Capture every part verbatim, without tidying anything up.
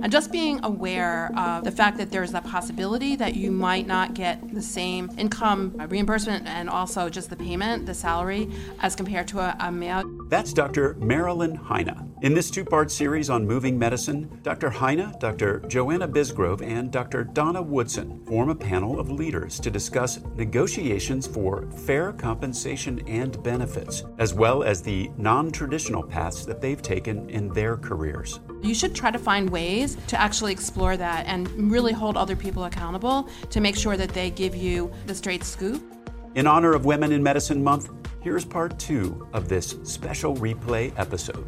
And just being aware of the fact that there's that possibility that you might not get the same income uh, reimbursement and also just the payment, the salary, as compared to a, a male. That's Doctor Marilyn Heine. In this two-part series on moving medicine, Doctor Heine, Doctor Joanna Bisgrove, and Doctor Donna Woodson form a panel of leaders to discuss negotiations for fair compensation and benefits, as well as the non-traditional paths that they've taken in their careers. You should try to find ways to actually explore that and really hold other people accountable to make sure that they give you the straight scoop. In honor of Women in Medicine Month, here's part two of this special replay episode.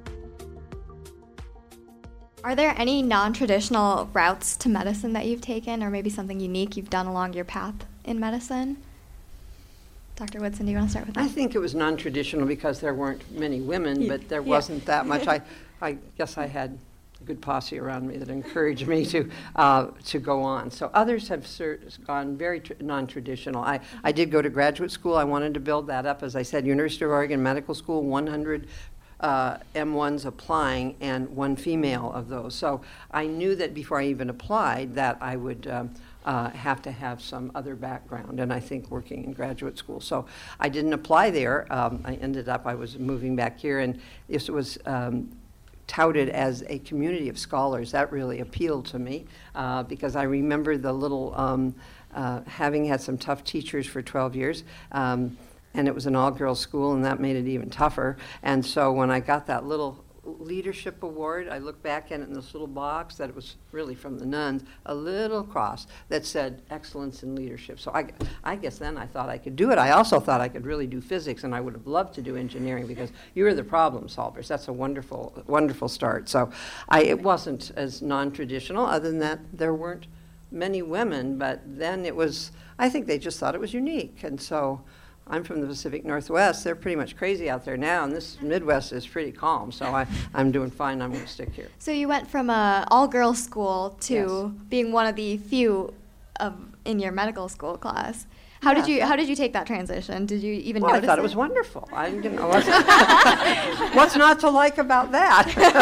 Are there any non-traditional routes to medicine that you've taken, or maybe something unique you've done along your path in medicine? Doctor Woodson, do you want to start with that? I think it was non-traditional because there weren't many women, Yeah. but there Yeah. wasn't that much. I, I guess I had a good posse around me that encouraged me to uh, to go on. So others have ser- gone very tr- non-traditional. I, I did go to graduate school. I wanted to build that up. As I said, University of Oregon Medical School, one hundred uh, M ones applying and one female of those. So I knew that before I even applied that I would um, uh, have to have some other background, and I think working in graduate school. So I didn't apply there. Um, I ended up, I was moving back here, and this was um, touted as a community of scholars. That really appealed to me uh, because I remember the little, um, uh, having had some tough teachers for twelve years, um, and it was an all-girls school, and that made it even tougher. And so when I got that little leadership award, I looked back at it in this little box that it was really from the nuns, a little cross that said excellence in leadership. So I, I guess then I thought I could do it. I also thought I could really do physics, and I would have loved to do engineering because you are the problem solvers. That's a wonderful, wonderful start. So I, it wasn't as non-traditional, other than that there weren't many women, but then it was, I think they just thought it was unique. And so I'm from the Pacific Northwest. They're pretty much crazy out there now, and this Midwest is pretty calm, so I, I'm doing fine. I'm going to stick here. So you went from a all-girls school to Yes. being one of the few of in your medical school class. How did Yeah. you How did you take that transition? Did you even Well, I notice thought it was wonderful. I didn't know what's, what's not to like about that.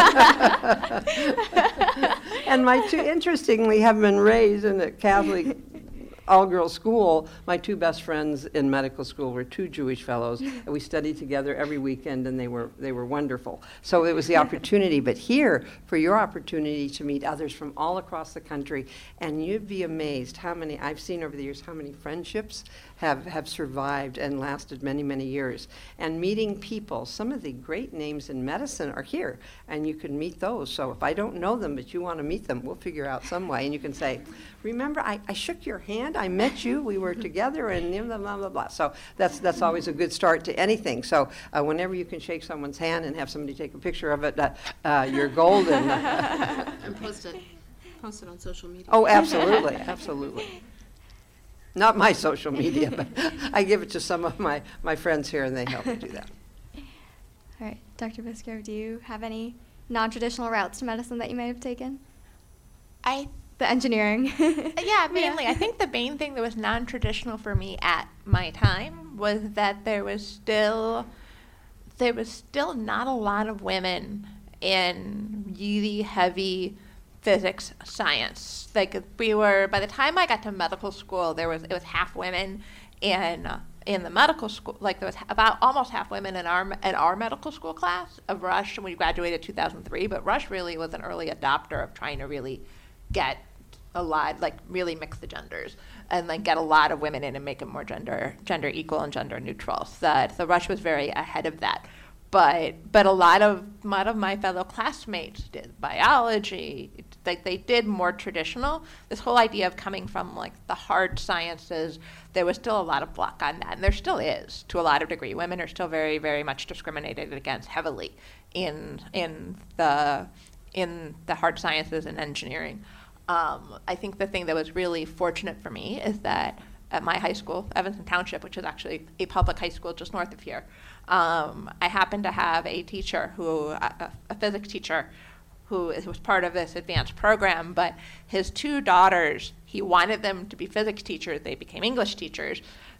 And my two, interestingly, have been raised in a Catholic all-girls school. My two best friends in medical school were two Jewish fellows, and we studied together every weekend, and they were they were wonderful. So it was the opportunity. But here, for your opportunity to meet others from all across the country, and you'd be amazed how many, I've seen over the years, how many friendships have, have survived and lasted many, many years. And meeting people, some of the great names in medicine are here, and you can meet those. So if I don't know them, but you want to meet them, we'll figure out some way. And you can say, remember, I, I shook your hand, I met you, we were together, and blah, blah, blah, blah. So that's that's always a good start to anything. So uh, whenever you can shake someone's hand and have somebody take a picture of it, uh, uh, you're golden. And post it, post it on social media. Oh, absolutely, absolutely. Not my social media, but I give it to some of my, my friends here, and they help me do that. All right, Doctor Bisgrove, do you have any non-traditional routes to medicine that you may have taken? I The engineering. yeah, mainly. I think the main thing that was non-traditional for me at my time was that there was still there was still not a lot of women in really heavy physics science. Like we were by the time I got to medical school, there was it was half women in uh, in the medical school. Like there was about almost half women in our in our medical school class of Rush, and we graduated two thousand three. But Rush really was an early adopter of trying to really get a lot, like really mix the genders and like get a lot of women in and make it more gender gender equal and gender neutral. So that the Rush was very ahead of that. But but a lot of a lot of my fellow classmates did biology, like they did more traditional. This whole idea of coming from like the hard sciences, there was still a lot of block on that, and there still is to a lot of degree. Women are still very very much discriminated against heavily in in the in the hard sciences and engineering. Um, I think the thing that was really fortunate for me is that at my high school, Evanston Township, which is actually a public high school just north of here, um, I happened to have a teacher, who a, a physics teacher, who was part of this advanced program, but his two daughters, he wanted them to be physics teachers. They became English teachers.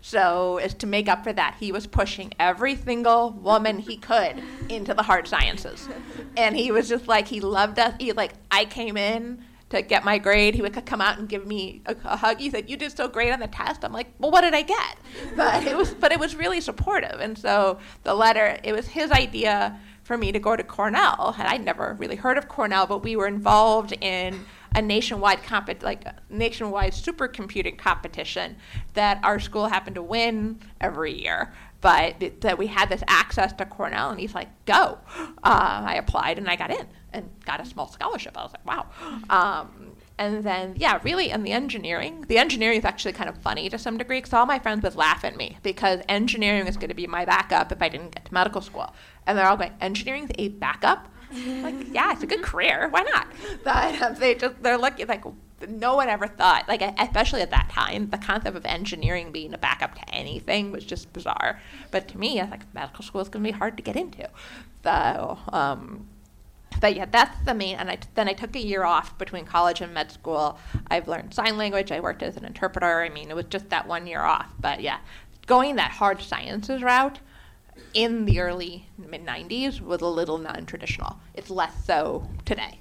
So as to make up for that, he was pushing every single woman he could into the hard sciences. And he was just like, he loved us. He like, I came in to get my grade. He would come out and give me a, a hug. He said, "You did so great on the test." I'm like, "Well, what did I get?" But it was, but it was really supportive. And so the letter, it was his idea for me to go to Cornell. And I'd never really heard of Cornell, but we were involved in a nationwide compet like a nationwide supercomputing competition that our school happened to win every year. But th- that we had this access to Cornell, and he's like, "Go." Uh, I applied and I got in and got a small scholarship. I was like, "Wow." Um, and then, yeah, really, in the engineering, the engineering is actually kind of funny to some degree, because all my friends would laugh at me because engineering is going to be my backup if I didn't get to medical school. And they're all going, "Engineering is a backup?" Like, yeah, it's a good career. Why not? But um, they just, they're looking like, no one ever thought, like, especially at that time, the concept of engineering being a backup to anything was just bizarre. But to me, I was like, medical school is going to be hard to get into. So, um, but yeah, that's the main, and I, then I took a year off between college and med school. I've learned sign language. I worked as an interpreter. I mean, it was just that one year off. But yeah, going that hard sciences route in the early mid nineties was a little non-traditional. It's less so today.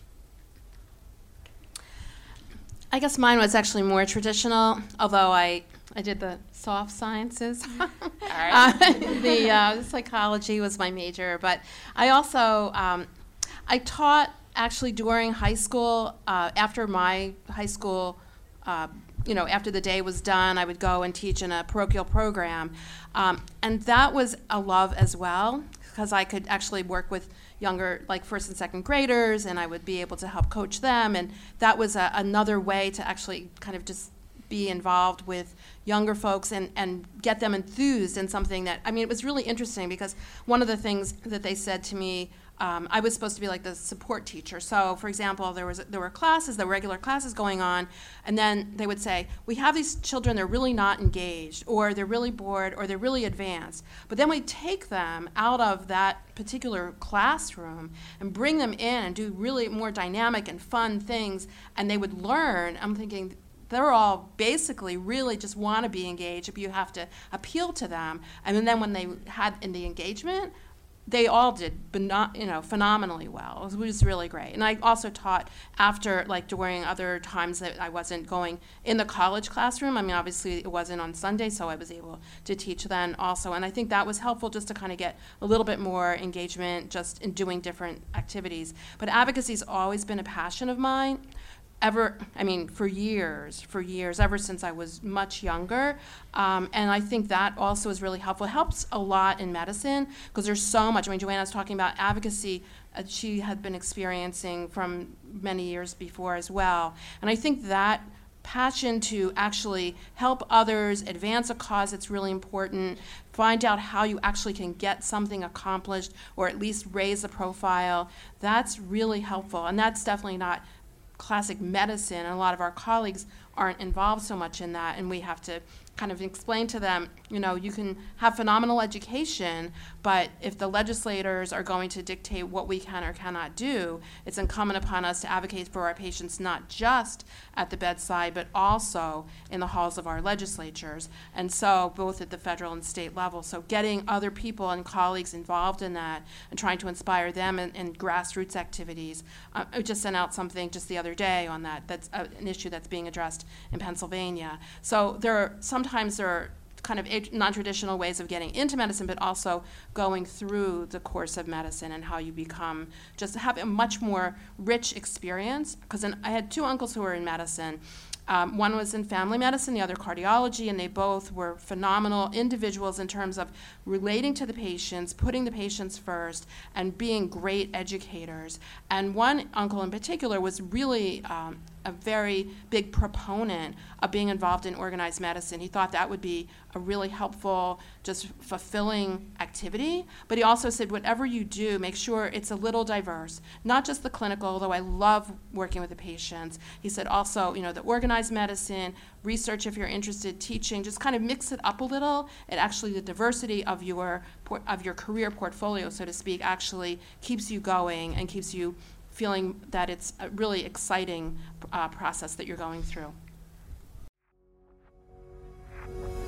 I guess mine was actually more traditional, although I, I did the soft sciences. All right. uh, the uh, psychology was my major, but I also, um, I taught actually during high school, uh, after my high school, uh, you know, after the day was done, I would go and teach in a parochial program. Um, and that was a love as well, because I could actually work with younger, like first and second graders, and I would be able to help coach them. And that was a, another way to actually kind of just be involved with younger folks and, and get them enthused in something that, I mean, it was really interesting because one of the things that they said to me, um, I was supposed to be like the support teacher. So, for example, there was there were classes, there were regular classes going on, and then they would say, we have these children, they're really not engaged, or they're really bored, or they're really advanced. But then we take them out of that particular classroom and bring them in and do really more dynamic and fun things, and they would learn. I'm thinking, they're all basically really just want to be engaged if you have to appeal to them. And then when they had in the engagement, they all did, but not, you know, phenomenally well. It was, it was really great. And I also taught after, like during other times that I wasn't going in the college classroom. I mean, obviously it wasn't on Sunday, so I was able to teach then also. And I think that was helpful just to kind of get a little bit more engagement just in doing different activities. But advocacy's always been a passion of mine. Ever, I mean, for years, for years, ever since I was much younger. Um, and I think that also is really helpful. It helps a lot in medicine because there's so much. I mean, Joanna was talking about advocacy uh, she had been experiencing from many years before as well. And I think that passion to actually help others, advance a cause that's really important, find out how you actually can get something accomplished or at least raise the profile, that's really helpful. And that's definitely not classic medicine, and a lot of our colleagues aren't involved so much in that, and we have to kind of explain to them, you know, you can have phenomenal education, but if the legislators are going to dictate what we can or cannot do, it's incumbent upon us to advocate for our patients not just at the bedside, but also in the halls of our legislatures, and so both at the federal and state level. So getting other people and colleagues involved in that and trying to inspire them in, in grassroots activities. Uh, I just sent out something just the other day on that. That's uh, an issue that's being addressed in Pennsylvania. So there are sometimes there are kind of age- non-traditional ways of getting into medicine, but also going through the course of medicine and how you become, just have a much more rich experience. Because I had two uncles who were in medicine. Um, one was in family medicine, the other cardiology, and they both were phenomenal individuals in terms of relating to the patients, putting the patients first, and being great educators. And one uncle in particular was really um, a very big proponent of being involved in organized medicine. He thought that would be a really helpful, just fulfilling activity. But he also said, whatever you do, make sure it's a little diverse, not just the clinical, although I love working with the patients. He said also, you know, the organized medicine, research if you're interested, teaching, just kind of mix it up a little. It actually, the diversity of your of your career portfolio, so to speak, actually keeps you going and keeps you feeling that it's a really exciting uh, process that you're going through.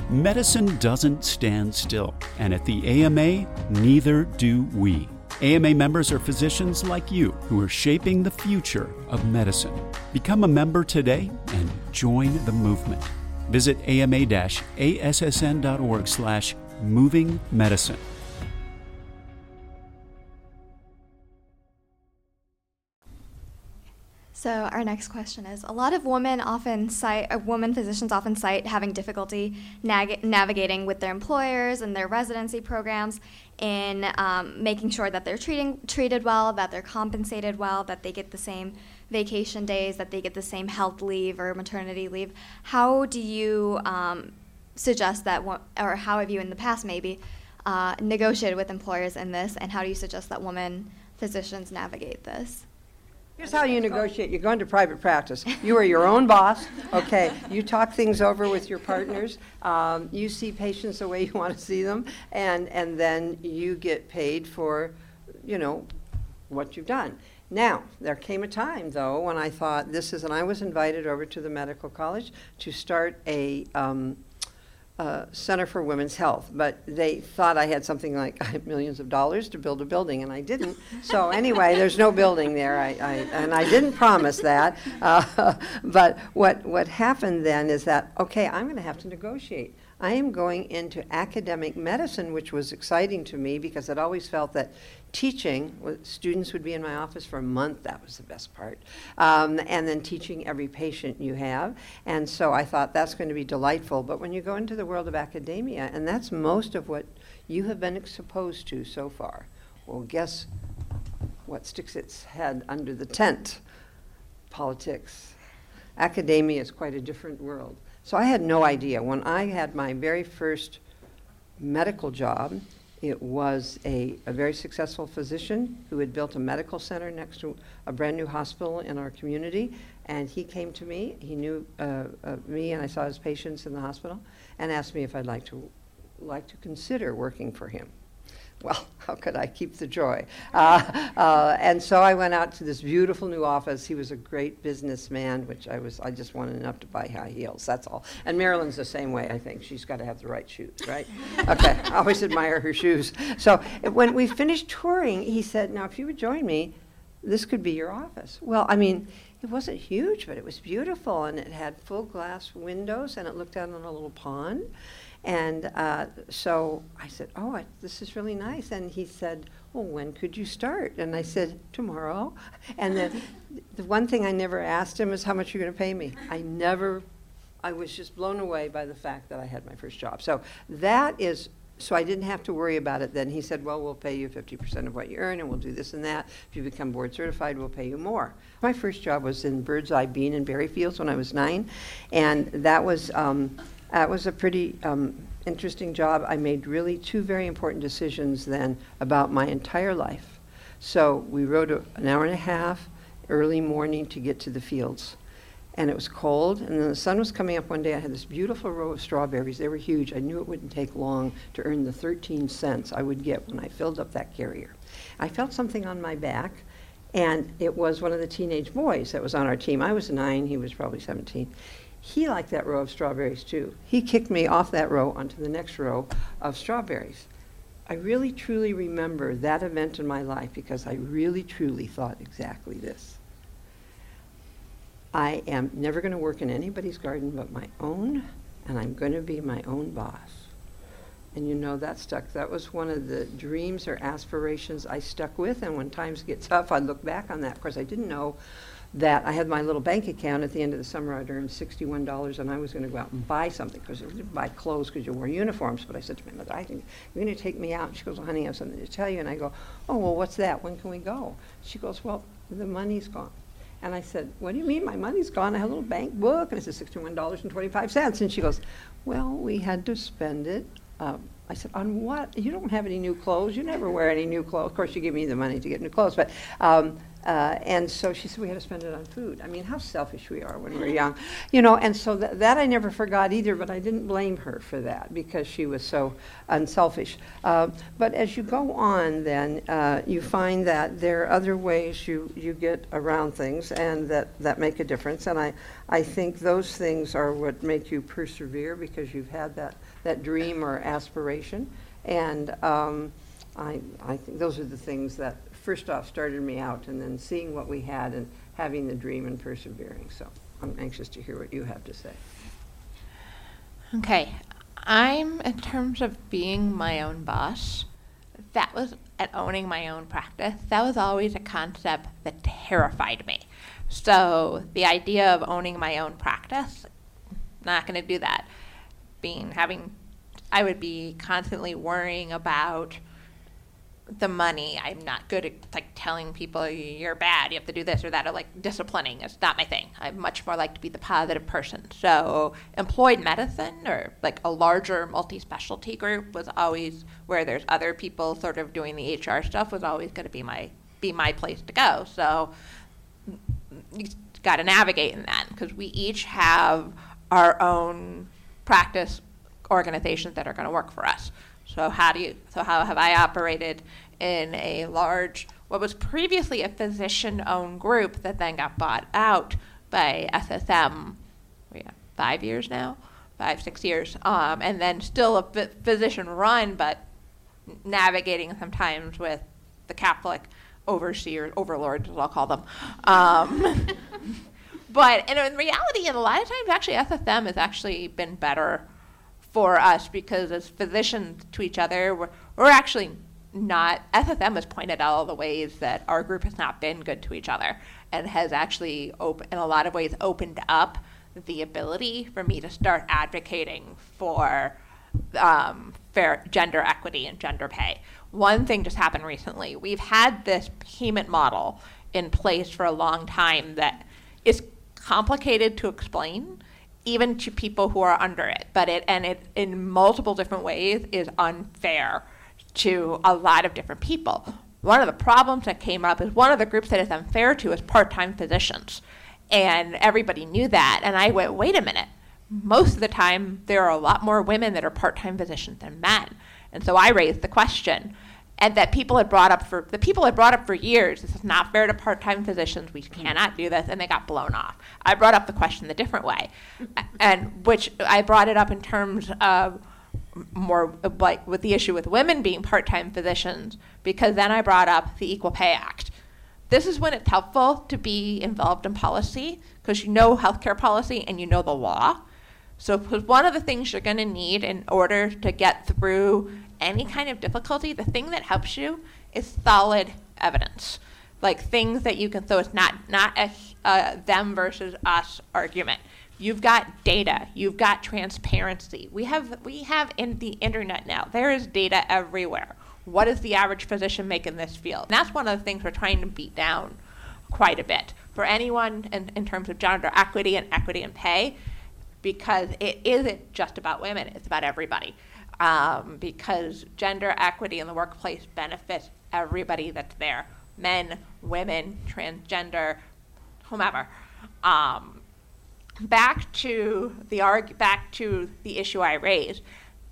Medicine doesn't stand still, and at the A M A, neither do we. A M A members are physicians like you who are shaping the future of medicine. Become a member today and join the movement. Visit ama-assn.org slash moving medicine. So our next question is, a lot of women often cite, uh, women physicians often cite having difficulty nag- navigating with their employers and their residency programs in um, making sure that they're treating, treated well, that they're compensated well, that they get the same vacation days, that they get the same health leave or maternity leave. How do you um, suggest that, wo- or how have you in the past maybe, uh, negotiated with employers in this, and how do you suggest that women physicians navigate this? Here's how you negotiate. You go into private practice. You are your own boss, okay? You talk things over with your partners. Um, you see patients the way you want to see them, and, and then you get paid for, you know, what you've done. Now, there came a time, though, when I thought this is, and I was invited over to the medical college to start a um, uh, Center for Women's Health, but they thought I had something like millions of dollars to build a building, and I didn't. So anyway, there's no building there, I, I, and I didn't promise that. Uh, but what, what happened then is that, okay, I'm going to have to negotiate. I am going into academic medicine, which was exciting to me because I'd always felt that teaching, students would be in my office for a month, that was the best part, um, and then teaching every patient you have. And so I thought that's going to be delightful. But when you go into the world of academia, and that's most of what you have been exposed to so far, well, guess what sticks its head under the tent? Politics. Academia is quite a different world. So I had no idea. When I had my very first medical job, it was a, a very successful physician who had built a medical center next to a brand new hospital in our community. And he came to me, he knew uh, uh, me, and I saw his patients in the hospital, and asked me if I'd like to, like to consider working for him. Well, how could I keep the joy? Uh, uh, and so I went out to this beautiful new office. He was a great businessman, which I was, I just wanted enough to buy high heels, that's all. And Marilyn's the same way, I think. She's got to have the right shoes, right? Okay, I always admire her shoes. So when we finished touring, he said, now if you would join me, this could be your office. Well, I mean, it wasn't huge, but it was beautiful, and it had full glass windows, and it looked out on a little pond. And uh, so I said, oh, I, this is really nice. And he said, well, when could you start? And I said, tomorrow. And then the one thing I never asked him is how much you're going to pay me. I never, I was just blown away by the fact that I had my first job. So that is, so I didn't have to worry about it then. He said, well, we'll pay you fifty percent of what you earn, and we'll do this and that. If you become board certified, we'll pay you more. My first job was in Bird's Eye Bean in Berry Fields when I was nine. And that was, um, That was a pretty um, interesting job. I made really two very important decisions then about my entire life. So we rode a, an hour and a half early morning to get to the fields. And it was cold, and then the sun was coming up one day. I had this beautiful row of strawberries. They were huge. I knew it wouldn't take long to earn the thirteen cents I would get when I filled up that carrier. I felt something on my back, and it was one of the teenage boys that was on our team. I was nine, he was probably seventeen. He liked that row of strawberries too. He kicked me off that row onto the next row of strawberries. I really truly remember that event in my life because I really truly thought exactly this. I am never going to work in anybody's garden but my own, and I'm going to be my own boss. And you know, that stuck. That was one of the dreams or aspirations I stuck with, and when times get tough, I look back on that. Of course, I didn't know that I had my little bank account. At the end of the summer, I'd earned sixty-one dollars, and I was going to go out and buy something, because I didn't buy clothes because you wore uniforms. But I said to my mother, I think you're going to take me out. And she goes, well, honey, I have something to tell you. And I go, oh, well, what's that? When can we go? She goes, well, the money's gone. And I said, what do you mean my money's gone? I have a little bank book, and it says sixty-one dollars and twenty-five cents. And she goes, well, we had to spend it. Um, I said, on what? You don't have any new clothes. You never wear any new clothes. Of course, you give me the money to get new clothes. But um, Uh, and so she said we had to spend it on food. I mean, how selfish we are when we're young. You know, and so th- that I never forgot either, but I didn't blame her for that because she was so unselfish. Uh, but as you go on then, uh, you find that there are other ways you, you get around things and that, that make a difference. And I, I think those things are what make you persevere because you've had that, that dream or aspiration. And um, I, I think those are the things that first off started me out, and then seeing what we had and having the dream and persevering. So I'm anxious to hear what you have to say. Okay, I'm, in terms of being my own boss, that was, at owning my own practice, that was always a concept that terrified me. So the idea of owning my own practice, not going to do that. Being, having, I would be constantly worrying about the money. I'm not good at like telling people you're bad, you have to do this or that, or like disciplining. It's not my thing. I much more like to be the positive person. So employed medicine or like a larger multi-specialty group was always where there's other people sort of doing the H R stuff was always going to be my be my place to go. So you got to navigate in that because we each have our own practice organizations that are going to work for us. So how do you, so how have I operated in a large, what was previously a physician-owned group that then got bought out by S S M, yeah, five years now, five, six years, um, and then still a ph- physician-run, but navigating sometimes with the Catholic overseers, overlords, as I'll call them. Um, but and in reality, and a lot of times, actually, S S M has actually been better for us because as physicians to each other, we're, we're actually not, S S M has pointed out all the ways that our group has not been good to each other and has actually, op- in a lot of ways, opened up the ability for me to start advocating for um, fair gender equity and gender pay. One thing just happened recently. We've had this payment model in place for a long time that is complicated to explain, even to people who are under it, but it, and it in multiple different ways is unfair to a lot of different people. One of the problems that came up is one of the groups that is unfair to is part-time physicians. And everybody knew that, and I went, wait a minute. Most of the time, there are a lot more women that are part-time physicians than men. And so I raised the question, and that people had brought up for, the people had brought up for years, this is not fair to part-time physicians, we cannot do this, and they got blown off. I brought up the question the different way, and which I brought it up in terms of more like with the issue with women being part-time physicians, because then I brought up the Equal Pay Act. This is when it's helpful to be involved in policy, because you know healthcare policy and you know the law. So one of the things you're going to need in order to get through any kind of difficulty, the thing that helps you is solid evidence. Like things that you can, so it's not, not a uh, them versus us argument. You've got data, you've got transparency. We have, we have in the internet now, there is data everywhere. What does the average physician make in this field? And that's one of the things we're trying to beat down quite a bit for anyone in, in terms of gender equity and equity in pay, because it isn't just about women, it's about everybody. Um, because gender equity in the workplace benefits everybody that's there, men, women, transgender, whomever. Um, back to the arg- back to the issue I raised.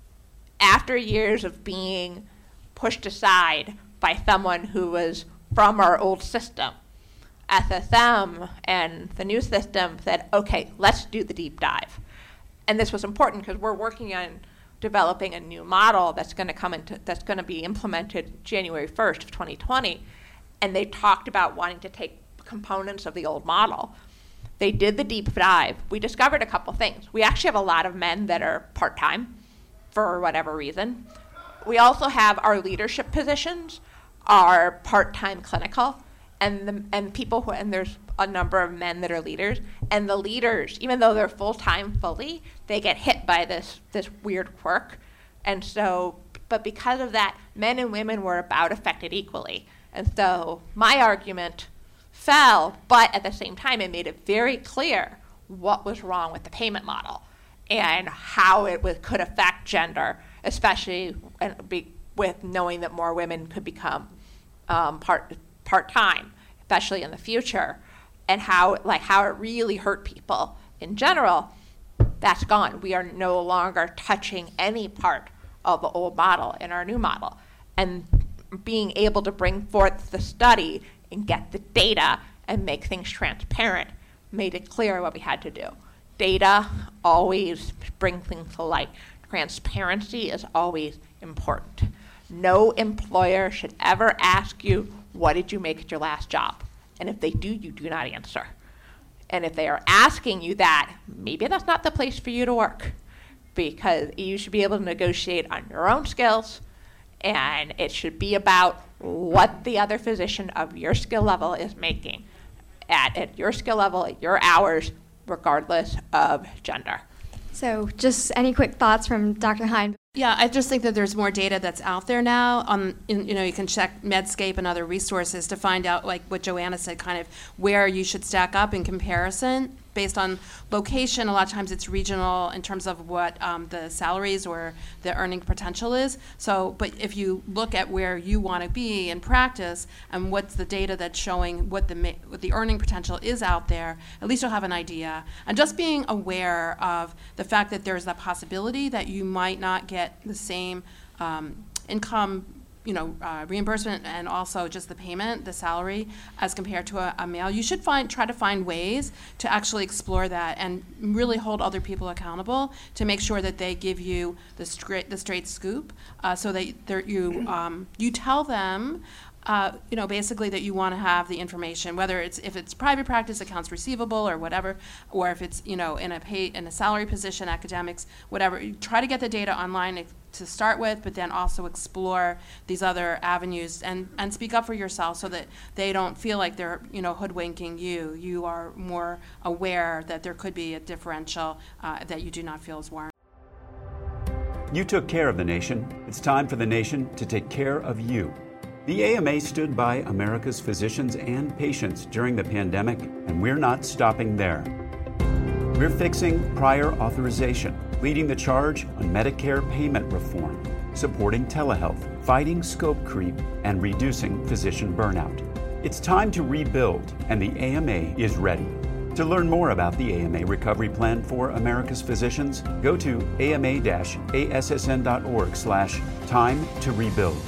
After years of being pushed aside by someone who was from our old system, S S M and the new system said, okay, let's do the deep dive. And this was important because we're working on developing a new model that's going to come into, that's going to be implemented January first of twenty twenty. And they talked about wanting to take components of the old model. They did the deep dive. We discovered a couple things. We actually have a lot of men that are part-time for whatever reason. We also have our leadership positions are part-time clinical, and the, and people who, and there's a number of men that are leaders, and the leaders, even though they're full-time fully, they get hit by this this weird quirk. And so, but because of that, men and women were about affected equally. And so my argument fell, but at the same time, it made it very clear what was wrong with the payment model and how it was, could affect gender, especially and be, with knowing that more women could become um, part part-time. especially in the future, and how like how it really hurt people in general, that's gone. We are no longer touching any part of the old model in our new model. And being able to bring forth the study and get the data and make things transparent made it clear what we had to do. Data always bring things to light. Transparency is always important. No employer should ever ask you, what did you make at your last job? And if they do, you do not answer. And if they are asking you that, maybe that's not the place for you to work, because you should be able to negotiate on your own skills, and it should be about what the other physician of your skill level is making at, at your skill level, at your hours, regardless of gender. So just any quick thoughts from Doctor Hein? Yeah, I just think that there's more data that's out there now. Um, in, you know, you can check Medscape and other resources to find out, like what Joanna said, kind of where you should stack up in comparison based on location. A lot of times it's regional in terms of what um, the salaries or the earning potential is. So, but if you look at where you want to be in practice and what's the data that's showing what the ma- what the earning potential is out there, at least you'll have an idea. And just being aware of the fact that there's that possibility that you might not get the same um, income, you know, uh, reimbursement, and also just the payment, the salary, as compared to a, a male. You should find try to find ways to actually explore that and really hold other people accountable to make sure that they give you the straight the straight scoop, uh, so that you um, you tell them. Uh, you know, basically that you want to have the information, whether it's if it's private practice, accounts receivable, or whatever, or if it's, you know, in a pay in a salary position, academics, whatever. You try to get the data online to start with, but then also explore these other avenues and and speak up for yourself so that they don't feel like they're, you know, hoodwinking you. You are more aware that there could be a differential uh, that you do not feel is warranted. You took care of the nation. It's time for the nation to take care of you. The A M A stood by America's physicians and patients during the pandemic, and we're not stopping there. We're fixing prior authorization, leading the charge on Medicare payment reform, supporting telehealth, fighting scope creep, and reducing physician burnout. It's time to rebuild, and the A M A is ready. To learn more about the A M A Recovery Plan for America's Physicians, go to ama-assn.org slash time to rebuild.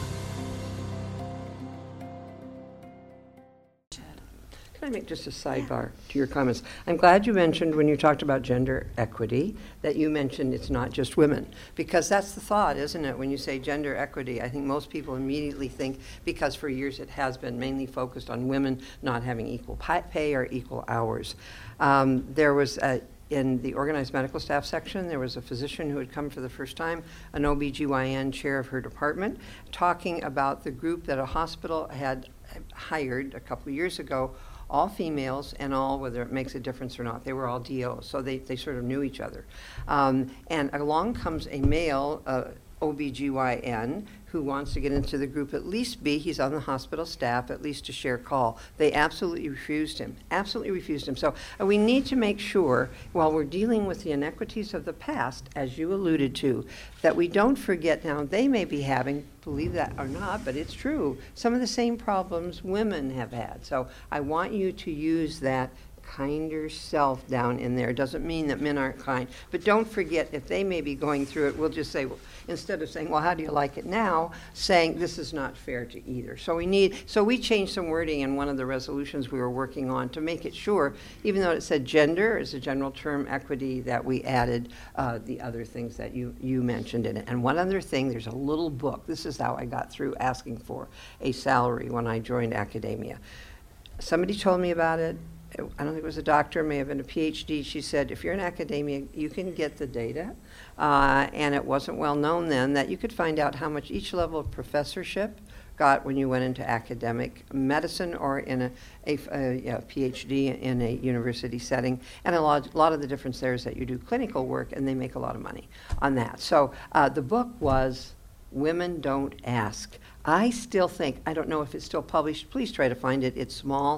Can I make just a sidebar to your comments? I'm glad you mentioned when you talked about gender equity that you mentioned it's not just women, because that's the thought, isn't it? When you say gender equity, I think most people immediately think, because for years it has been mainly focused on women not having equal pay or equal hours. Um, there was a In the organized medical staff section, there was a physician who had come for the first time, an O B G Y N chair of her department, talking about the group that a hospital had hired a couple of years ago, all females and all, whether it makes a difference or not, they were all D Os, so they, they sort of knew each other. Um, and along comes a male uh, O B G Y N who wants to get into the group, at least be, he's on the hospital staff, at least to share call. They absolutely refused him, absolutely refused him. So uh, we need to make sure, while we're dealing with the inequities of the past, as you alluded to, that we don't forget now they may be having, believe that or not, but it's true, some of the same problems women have had. So I want you to use that kinder self down in there. Doesn't mean that men aren't kind, but don't forget, if they may be going through it, we'll just say, well, instead of saying, well, how do you like it now, saying this is not fair to either. So we need, so we changed some wording in one of the resolutions we were working on to make it sure, even though it said gender as a general term, equity, that we added uh, the other things that you, you mentioned in it. And one other thing, there's a little book. This is how I got through asking for a salary when I joined academia. Somebody told me about it. I don't think it was a doctor, may have been a P H D. She said, if you're in academia, you can get the data. Uh, and it wasn't well known then that you could find out how much each level of professorship got when you went into academic medicine or in a, a, a, a P H D in a university setting. And a lot, a lot of the difference there is that you do clinical work and they make a lot of money on that. So uh, the book was Women Don't Ask. I still think, I don't know if it's still published, please try to find it. It's small.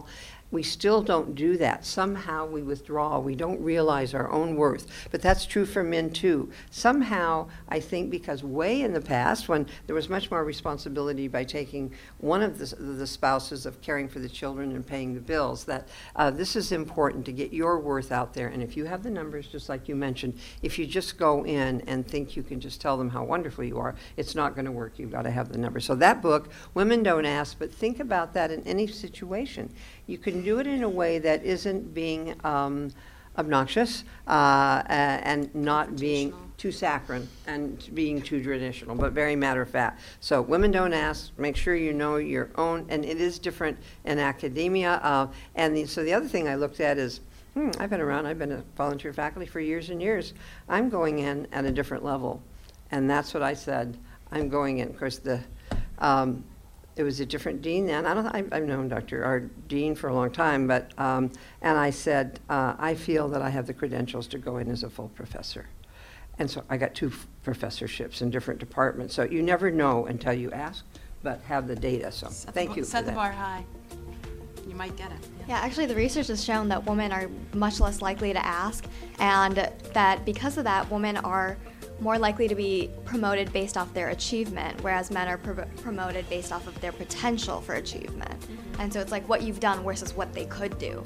we still don't do that. Somehow we withdraw. We don't realize our own worth. But that's true for men too. Somehow, I think because way in the past, when there was much more responsibility by taking one of the, the spouses of caring for the children and paying the bills, that uh, this is important to get your worth out there. And if you have the numbers, just like you mentioned, if you just go in and think you can just tell them how wonderful you are, it's not going to work. You've got to have the numbers. So that book, Women Don't Ask, but think about that in any situation. You can do it in a way that isn't being um, obnoxious uh, and not being too saccharine and being too traditional, but very matter of fact. So Women Don't Ask, make sure you know your own, and it is different in academia. Uh, and the, so the other thing I looked at is, hmm, I've been around, I've been a volunteer faculty for years and years. I'm going in at a different level. And that's what I said, I'm going in. Of course, the um, it was a different dean then. I don't. I, I've known Doctor our dean for a long time, but um, and I said uh, I feel that I have the credentials to go in as a full professor, and so I got two f- professorships in different departments. So you never know until you ask, but have the data. So Set the thank bar- you. Set for the that. bar high. You might get it. Yeah, actually, the research has shown that women are much less likely to ask, and that because of that, women are more likely to be promoted based off their achievement, whereas men are pro- promoted based off of their potential for achievement. Mm-hmm. And so it's like what you've done versus what they could do.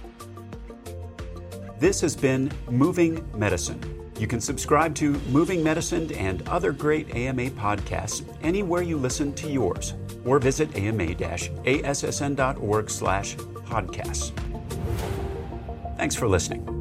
This has been Moving Medicine. You can subscribe to Moving Medicine and other great A M A podcasts anywhere you listen to yours, or visit ama-assn.org slash podcasts. Thanks for listening.